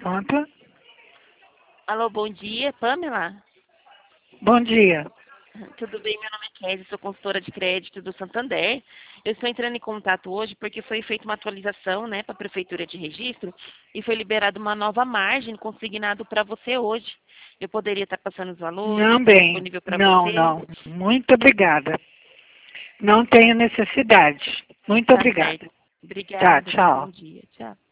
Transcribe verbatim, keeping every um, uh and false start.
Pronto. Alô, bom dia, Pamela? Bom dia. Tudo bem? Meu nome é Kézia, sou consultora de crédito do Santander. Eu estou entrando em contato hoje porque foi feita uma atualização, né, para a Prefeitura de Registro e foi liberada uma nova margem consignado para você hoje. Eu poderia estar passando os valores, Não, está bem. disponível para Não, você? não. Muito obrigada. Não Tá, tenho necessidade. Muito tá obrigada. certo. Tá, Obrigada, tenha um bom tchau. dia. Tchau.